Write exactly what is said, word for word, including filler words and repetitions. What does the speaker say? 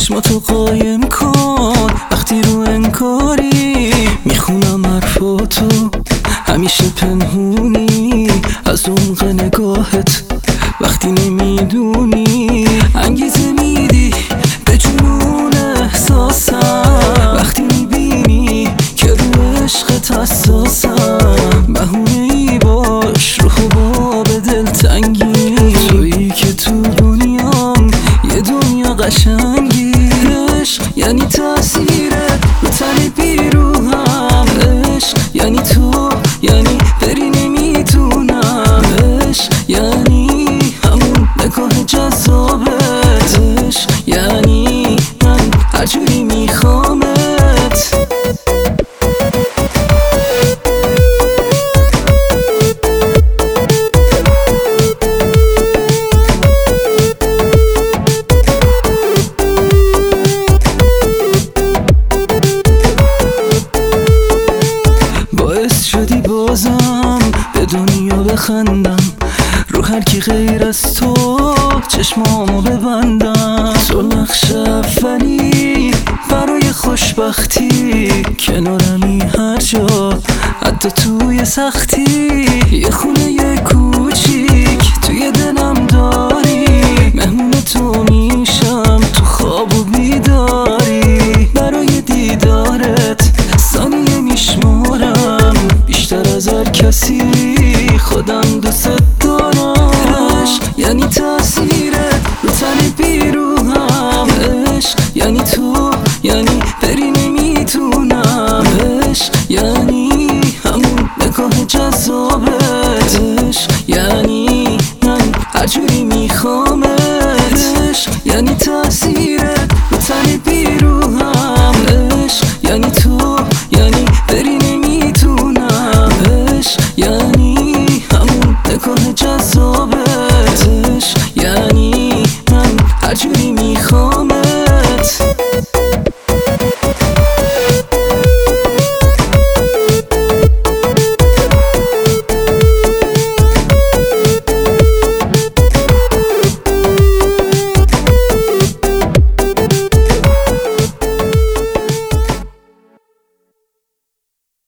چشماتو قایم کن وقتی رو انکاری، میخونم حرفاتو همیشه پنهونی از عمق نگاهت وقتی نمیدونی، انگیزه میدی به جنون احساسم وقتی میبینی که رو عشقت حساسم. بهونه ای باش رو حباب دلتنگی، تویی که تو دنیام یه دنیا قشنگی. عشق یعنی تأثیرت رو تن بیروهم، عشق یعنی تو، یعنی بری نمیتونم، عشق یعنی همون نگاه جذابت، عشق یعنی من هرجوری میخوامت. باعث شدی بازم به دنیا بخندم، رو هر کی غیر از تو چشمامو ببندم. تو نقش اولی برای خوشبختی، کنارمی هر جا حتی توی سختی. یه خونه یه کوچیک توی دلم داری، مهمون تو میشم تو خواب و بیداری. برای دیدارت ثانیه میشمارم، بیشتر از هر کسی خودم دوست دارم. عشق یعنی تأثیرت رو تن بیروهم، عشق یعنی تو، یعنی بری نمیتونم، عشق یعنی همون نگاه جذابه.